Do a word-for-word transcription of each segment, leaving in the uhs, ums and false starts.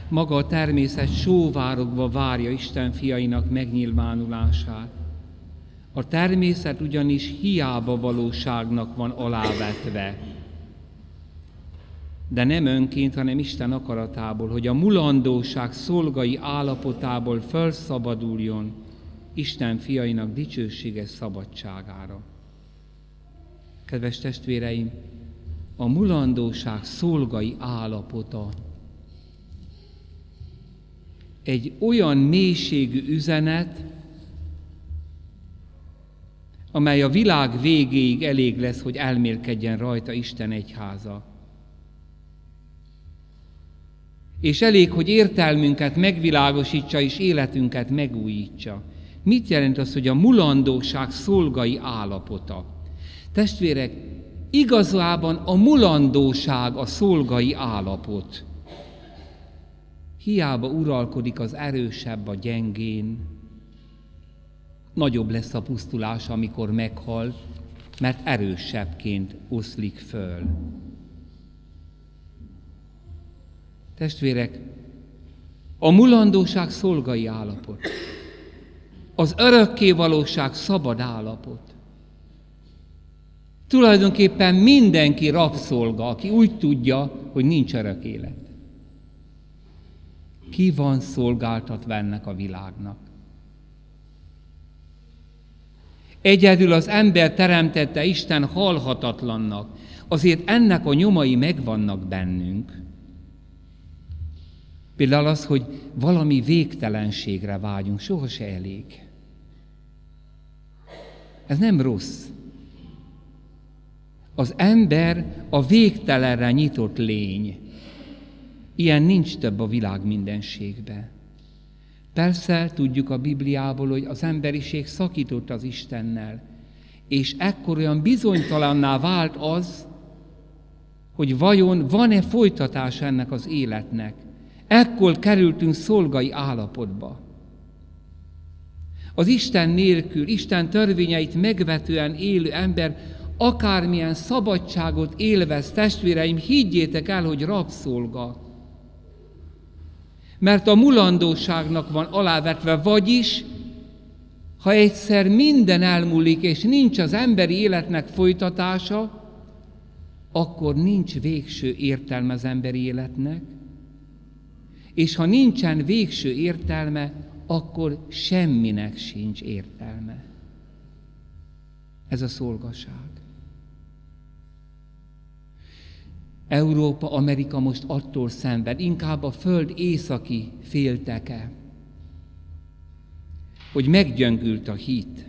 Maga a természet sóvárogva várja Isten fiainak megnyilvánulását. A természet ugyanis hiába valóságnak van alávetve. De nem önként, hanem Isten akaratából, hogy a mulandóság szolgai állapotából felszabaduljon Isten fiainak dicsőséges szabadságára. Kedves testvéreim, a mulandóság szolgai állapota egy olyan mélységű üzenet, amely a világ végéig elég lesz, hogy elmélkedjen rajta Isten egyháza. És elég, hogy értelmünket megvilágosítsa és életünket megújítsa. Mit jelent az, hogy a mulandóság szolgai állapota? Testvérek, igazában a mulandóság a szolgai állapot. Hiába uralkodik az erősebb a gyengén, nagyobb lesz a pusztulás, amikor meghal, mert erősebbként oszlik föl. Testvérek, a mulandóság szolgai állapot. Az örökkévalóság szabad állapot. Tulajdonképpen mindenki rabszolga, aki úgy tudja, hogy nincs örök élet. Ki van szolgáltatva ennek a világnak? Egyedül az ember teremtette Isten halhatatlannak, azért ennek a nyomai megvannak bennünk. Például az, hogy valami végtelenségre vágyunk, soha se elég. Ez nem rossz. Az ember a végtelenre nyitott lény. Ilyen nincs több a világ mindenségben. Persze tudjuk a Bibliából, hogy az emberiség szakított az Istennel, és ekkor olyan bizonytalanná vált az, hogy vajon van-e folytatás ennek az életnek. Ekkor kerültünk szolgai állapotba. Az Isten nélkül, Isten törvényeit megvetően élő ember akármilyen szabadságot élvez, testvéreim, higgyétek el, hogy rabszolga. Mert a mulandóságnak van alávetve, vagyis, ha egyszer minden elmúlik, és nincs az emberi életnek folytatása, akkor nincs végső értelme az emberi életnek, és ha nincsen végső értelme, akkor semminek sincs értelme. Ez a szolgaság. Európa, Amerika most attól szenved, inkább a föld északi félteke, hogy meggyöngült a hit.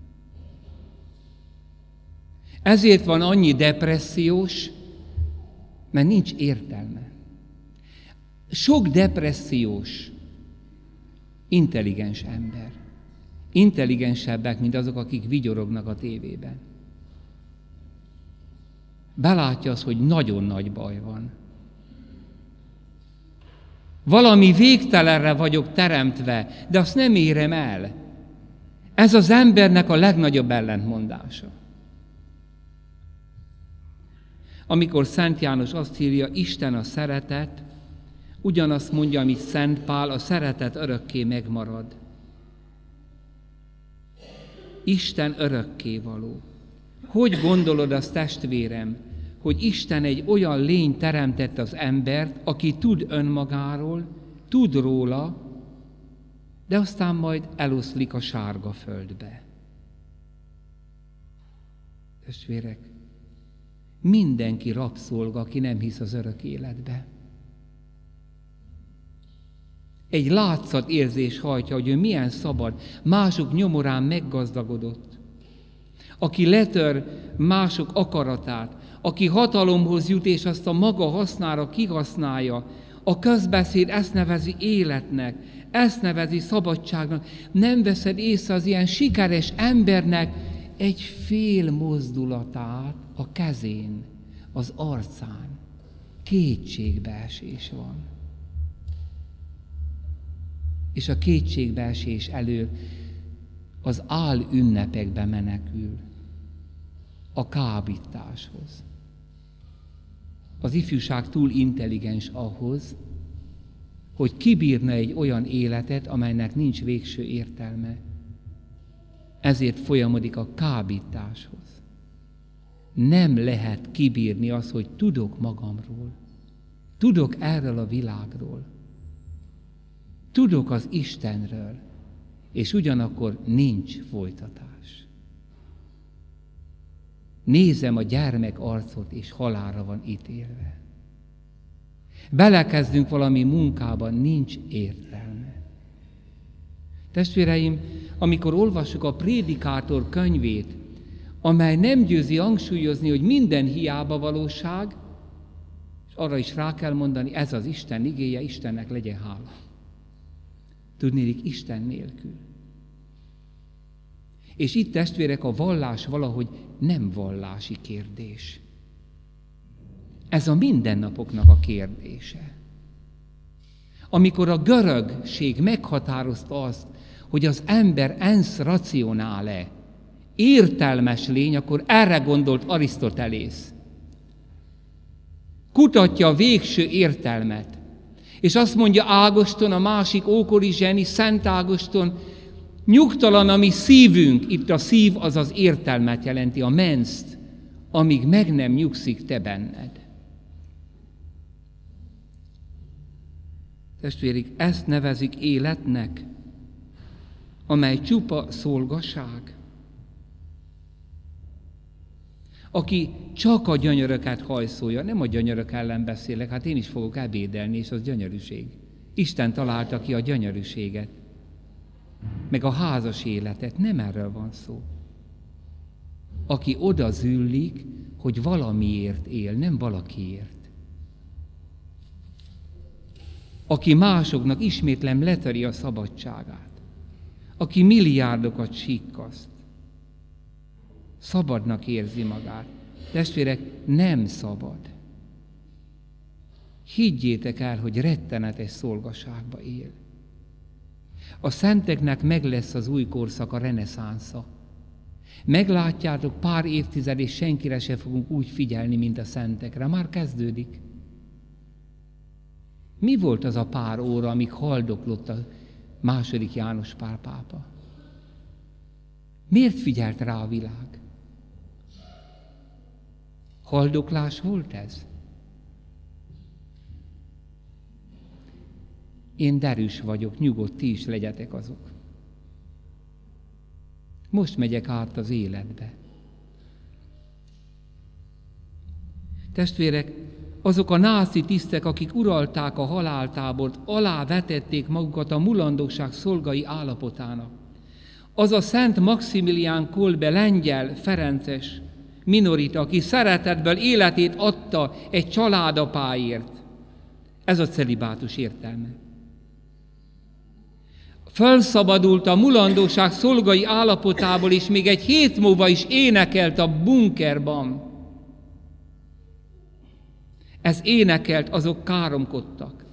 Ezért van annyi depressziós, mert nincs értelme. Sok depressziós, intelligens ember. Intelligensebbek, mint azok, akik vigyorognak a tévében. Belátja az, hogy nagyon nagy baj van. Valami végtelenre vagyok teremtve, de azt nem érem el. Ez az embernek a legnagyobb ellentmondása. Amikor Szent János azt írja, Isten a szeretet, ugyanazt mondja, amit Szent Pál, a szeretet örökké megmarad. Isten örökkévaló. Hogy gondolod azt, testvérem, hogy Isten egy olyan lény teremtett az embert, aki tud önmagáról, tud róla, de aztán majd eloszlik a sárga földbe. Testvérek, mindenki rabszolga, aki nem hisz az örök életbe. Egy látszatérzés hajtja, hogy ő milyen szabad, mások nyomorán meggazdagodott. Aki letör mások akaratát, aki hatalomhoz jut, és azt a maga hasznára kihasználja, a közbeszéd ezt nevezi életnek, ezt nevezi szabadságnak. Nem veszed észre az ilyen sikeres embernek egy fél mozdulatát a kezén, az arcán. Kétségbeesés van. És a kétségbeesés elől az ál ünnepekbe menekül, a kábításhoz. Az ifjúság túl intelligens ahhoz, hogy kibírna egy olyan életet, amelynek nincs végső értelme. Ezért folyamodik a kábításhoz. Nem lehet kibírni azt, hogy tudok magamról. Tudok erről a világról. Tudok az Istenről. És ugyanakkor nincs folytatás. Nézem a gyermek arcot, és halálra van ítélve. Belekezdünk valami munkában, nincs értelme. Testvéreim, amikor olvassuk a Prédikátor könyvét, amely nem győzi hangsúlyozni, hogy minden hiába valóság, és arra is rá kell mondani, ez az Isten igéje, Istennek legyen hála. Tudnélik, Isten nélkül. És itt, testvérek, a vallás valahogy nem vallási kérdés. Ez a mindennapoknak a kérdése. Amikor a görögség meghatározta azt, hogy az ember ens racionále, értelmes lény, akkor erre gondolt Arisztotelész. Kutatja a végső értelmet. És azt mondja Ágoston, a másik ókori zseni, Szent Ágoston, nyugtalan a mi szívünk, itt a szív az az értelmet jelenti, a menszt, amíg meg nem nyugszik te benned. Testvérik, ezt nevezik életnek, amely csupa szolgaság. Aki csak a gyönyöröket hajszolja, nem a gyönyörök ellen beszélek, hát én is fogok ebédelni, és az gyönyörűség. Isten találta ki a gyönyörűséget, meg a házas életet, nem erről van szó. Aki oda züllik, hogy valamiért él, nem valakiért. Aki másoknak, ismétlem, letöri a szabadságát. Aki milliárdokat sikkaszt. Szabadnak érzi magát. Testvérek, nem szabad. Higgyétek el, hogy rettenetes szolgaságba él. A szenteknek meg lesz az új korszak, a reneszánsza. Meglátjátok, pár évtized, és senkire se fogunk úgy figyelni, mint a szentekre. Már kezdődik. Mi volt az a pár óra, amíg haldoklott a második János Pál pápa? Miért figyelt rá a világ? Haldoklás volt ez? Én derűs vagyok, nyugodt, ti is legyetek azok. Most megyek át az életbe. Testvérek, azok a náci tisztek, akik uralták a haláltábort, alávetették magukat a mulandóság szolgai állapotának. Az a Szent Maximilián Kolbe lengyel ferences minorita, aki szeretetből életét adta egy családapáért. Ez a celibátus értelme. Fölszabadult a mulandóság szolgai állapotából, és még egy hét múlva is énekelt a bunkerban. Ez énekelt, azok káromkodtak.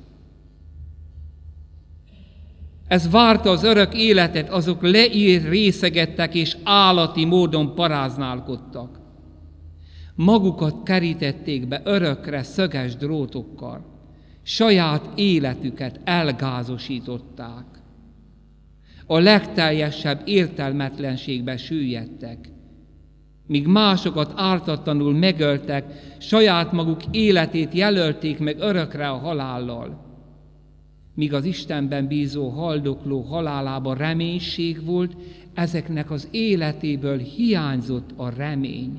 Ez várta az örök életet, azok leír részegettek és állati módon paráználkodtak. Magukat kerítették be örökre szöges drótokkal. Saját életüket elgázosították. A legteljesebb értelmetlenségbe süllyedtek. Míg másokat ártatlanul megöltek, saját maguk életét jelölték meg örökre a halállal. Míg az Istenben bízó haldokló halálában reménység volt, ezeknek az életéből hiányzott a remény.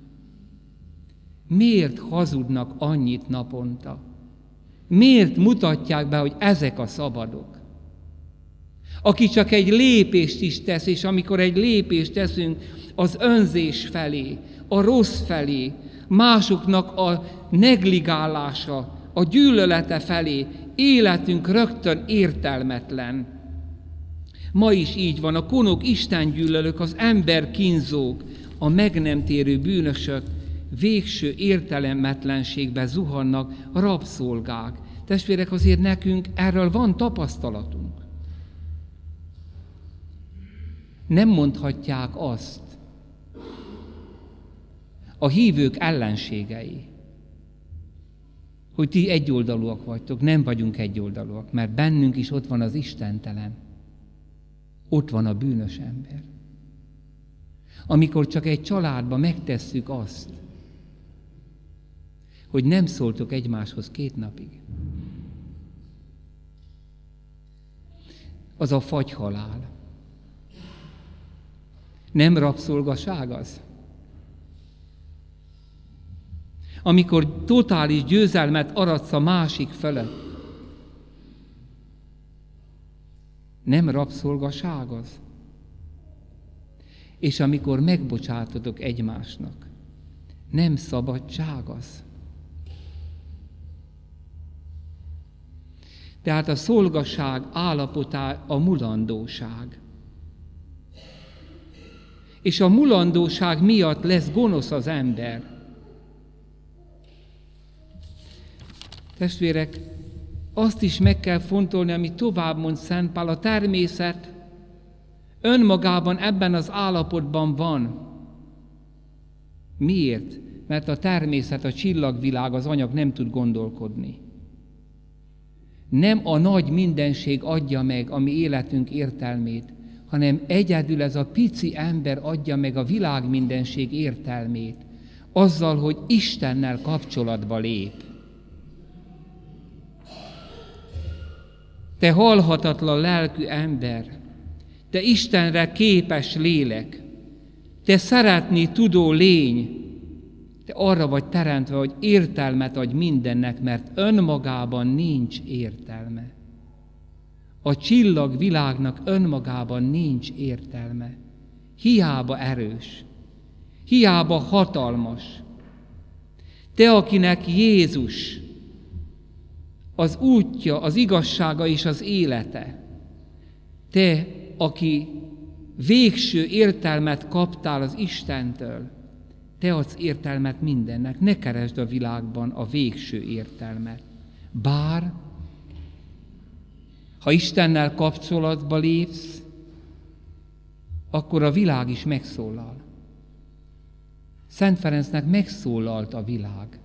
Miért hazudnak annyit naponta? Miért mutatják be, hogy ezek a szabadok? Aki csak egy lépést is tesz, és amikor egy lépést teszünk az önzés felé, a rossz felé, másoknak a negligálása, a gyűlölete felé, életünk rögtön értelmetlen. Ma is így van, a konok istengyűlölők, az emberkínzók, a meg nem térő bűnösök végső értelmetlenségbe zuhannak, rabszolgák. Testvérek, azért nekünk erről van tapasztalatunk. Nem mondhatják azt a hívők ellenségei, hogy ti egyoldalúak vagytok. Nem vagyunk egyoldalúak, mert bennünk is ott van az istentelen. Ott van a bűnös ember. Amikor csak egy családban megtesszük azt, hogy nem szóltok egymáshoz két napig, az a fagyhalál. Nem rabszolgaság az? Amikor totális győzelmet aratsz a másik fölött. Nem rabszolgaság az? És amikor megbocsátotok egymásnak, nem szabadság az? Tehát a szolgaság állapotá a mulandóság. És a mulandóság miatt lesz gonosz az ember. Testvérek, azt is meg kell fontolni, amit tovább mond Szent Pál, a természet önmagában ebben az állapotban van. Miért? Mert a természet, a csillagvilág, az anyag nem tud gondolkodni. Nem a nagy mindenség adja meg a mi életünk értelmét, hanem egyedül ez a pici ember adja meg a világ mindenség értelmét, azzal, hogy Istennel kapcsolatba lép. Te halhatatlan lelkű ember, te Istenre képes lélek, te szeretni tudó lény, te arra vagy teremtve, hogy értelmet adj mindennek, mert önmagában nincs értelme. A csillagvilágnak önmagában nincs értelme. Hiába erős, hiába hatalmas. Te, akinek Jézus az útja, az igazsága és az élete, te, aki végső értelmet kaptál az Istentől, te adsz értelmet mindennek, ne keresd a világban a végső értelmet. Bár, ha Istennel kapcsolatba lépsz, akkor a világ is megszólal. Szent Ferencnek megszólalt a világ.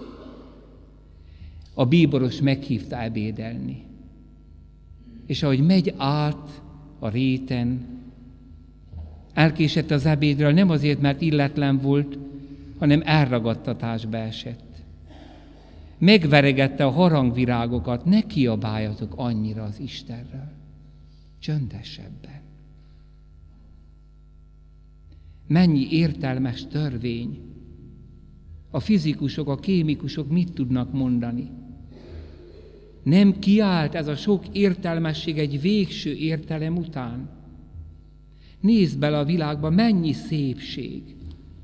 A bíboros meghívta ebédelni. És ahogy megy át a réten, elkésett az ebédről, nem azért, mert illetlen volt, hanem elragadtatásba esett. Megveregette a harangvirágokat, ne kiabáljatok annyira az Istenről. Csöndesebben. Mennyi értelmes törvény. A fizikusok, a kémikusok mit tudnak mondani? Nem kiállt ez a sok értelmesség egy végső értelem után? Nézd bele a világba, mennyi szépség.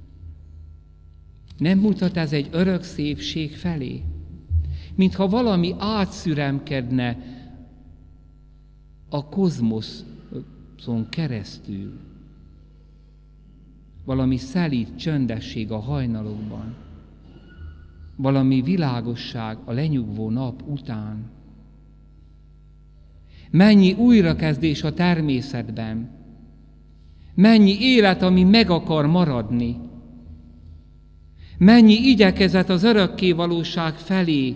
Nem mutat ez egy örök szépség felé? Mintha valami átszüremkedne a kozmoszon keresztül. Valami szelíd csöndesség a hajnalokban. Valami világosság a lenyugvó nap után. Mennyi újrakezdés a természetben. Mennyi élet, ami meg akar maradni. Mennyi igyekezet az örökkévalóság felé.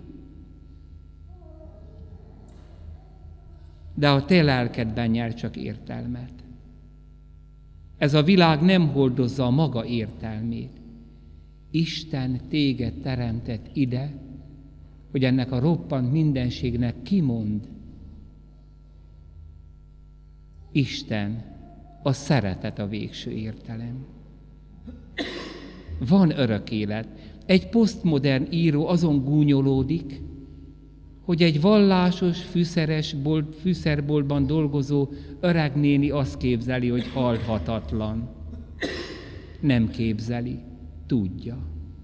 De a te lelkedben nyer csak értelmet. Ez a világ nem hordozza a maga értelmét. Isten téged teremtett ide, hogy ennek a roppant mindenségnek kimond. Isten, a szeretet a végső értelem. Van örök élet. Egy posztmodern író azon gúnyolódik, hogy egy vallásos, fűszeres bolt, fűszerboltban dolgozó öreg néni azt képzeli, hogy halhatatlan. Nem képzeli, tudja.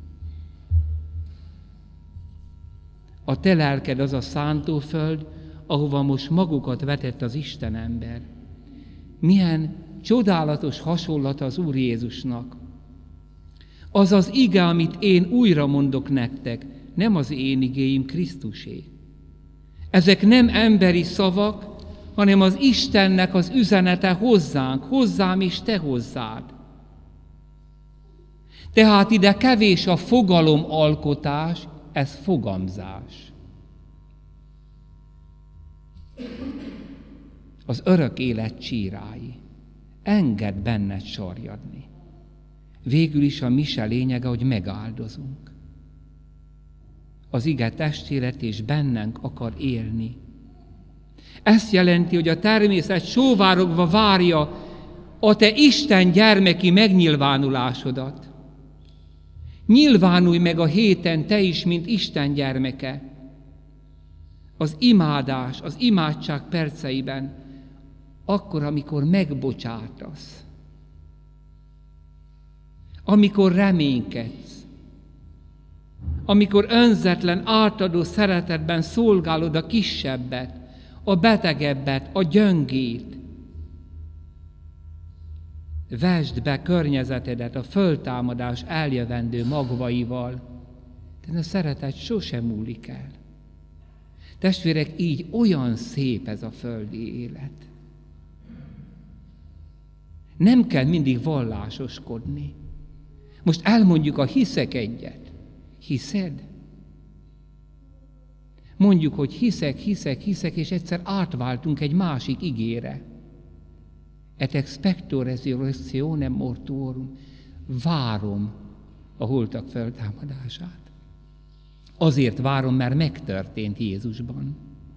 A te lelked az a szántóföld, ahova most magukat vetett az Isten ember. Milyen csodálatos hasonlata az Úr Jézusnak. Az az ige, amit én újra mondok nektek, nem az én igéim, Krisztusé. Ezek nem emberi szavak, hanem az Istennek az üzenete hozzánk, hozzám és te hozzád. Tehát ide kevés a fogalomalkotás, ez fogamzás. Az örök élet csírái. Engedd benned sarjadni. Végül is a mise lényege, hogy megáldozunk. Az ige testélet és bennünk akar élni. Ezt jelenti, hogy a természet sóvárogva várja a te Isten gyermeki megnyilvánulásodat. Nyilvánulj meg a héten te is, mint Isten gyermeke. Az imádás, az imádság perceiben, akkor, amikor megbocsátasz, amikor reménykedsz, amikor önzetlen, átadó szeretetben szolgálod a kisebbet, a betegebbet, a gyöngét. Vesd be környezetedet a föltámadás eljövendő magvaival, de a szeretet sosem múlik el. Testvérek, így olyan szép ez a földi élet. Nem kell mindig vallásoskodni. Most elmondjuk a hiszek egyet. Hiszed? Mondjuk, hogy hiszek, hiszek, hiszek, és egyszer átváltunk egy másik igére. Et expecto resurrectionem mortuorum. Várom a holtak feltámadását. Azért várom, mert megtörtént Jézusban.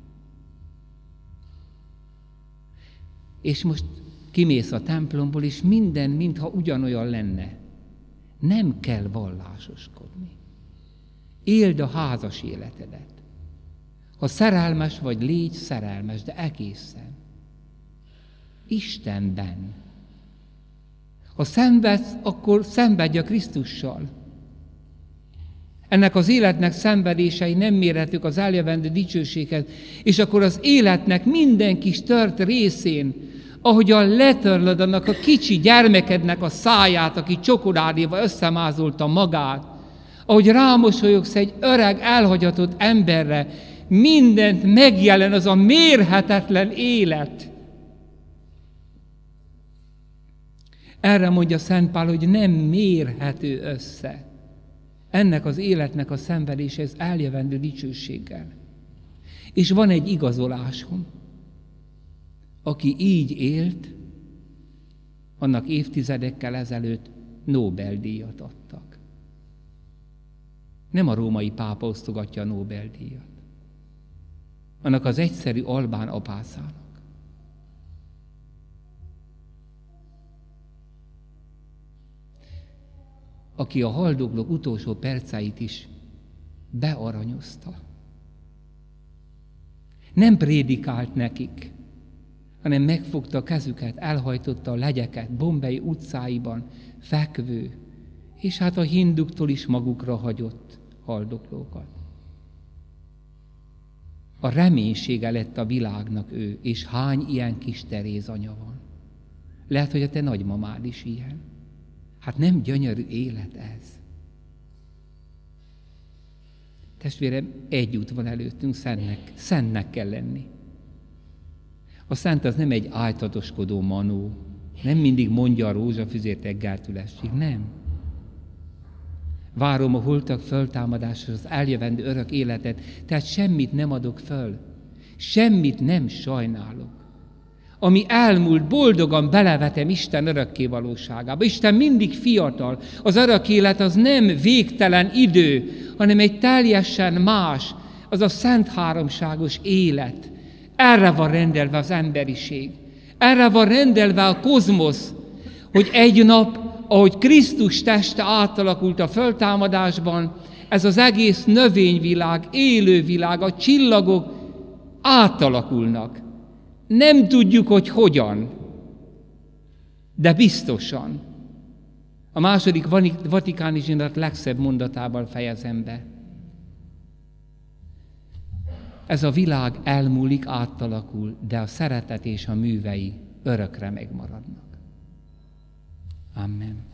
És most kimész a templomból, és minden, mintha ugyanolyan lenne. Nem kell vallásoskodni. Éld a házas életedet. Ha szerelmes vagy, légy szerelmes, de egészen. Istenben. Ha szenvedsz, akkor szenvedj a Krisztussal. Ennek az életnek szenvedései nem mérhetők az eljövendő dicsőséghez, és akkor az életnek minden kis tört részén, ahogyan letörlöd annak a kicsi gyermekednek a száját, aki csokoládéval összemázolta magát, ahogy rámosolyogsz egy öreg, elhagyatott emberre, mindent megjelen az a mérhetetlen élet. Erre mondja Szent Pál, hogy nem mérhető össze ennek az életnek a szenvedése, ez eljövendő dicsőséggel. És van egy igazolásom. Aki így élt, annak évtizedekkel ezelőtt Nobel-díjat adtak. Nem a római pápa osztogatja a Nobel-díjat, annak az egyszerű albán apászának. Aki a haldoklók utolsó perceit is bearanyozta. Nem prédikált nekik, hanem megfogta a kezüket, elhajtotta a legyeket Bombay utcáiban, fekvő, és hát a hinduktól is magukra hagyott haldoklókat. A reménysége lett a világnak ő, és hány ilyen kis Teréz anya van. Lehet, hogy a te nagymamád is ilyen. Hát nem gyönyörű élet ez. Testvérem, egy út van előttünk, szentnek, szentnek kell lenni. A szent az nem egy ájtatoskodó manó, nem mindig mondja a rózsafüzért reggeltülestig, nem. Várom a holtak föltámadásra, az eljövendő örök életet, tehát semmit nem adok föl, semmit nem sajnálok. Ami elmúlt, boldogan belevetem Isten örökké valóságába. Isten mindig fiatal. Az örök élet az nem végtelen idő, hanem egy teljesen más, az a szent háromságos élet. Erre van rendelve az emberiség. Erre van rendelve a kozmosz, hogy egy nap, ahogy Krisztus teste átalakult a föltámadásban, ez az egész növényvilág, élővilág, a csillagok átalakulnak. Nem tudjuk, hogy hogyan, de biztosan. A második vatikáni zsinat legszebb mondatával fejezem be. Ez a világ elmúlik, átalakul, de a szeretet és a művei örökre megmaradnak. Amen.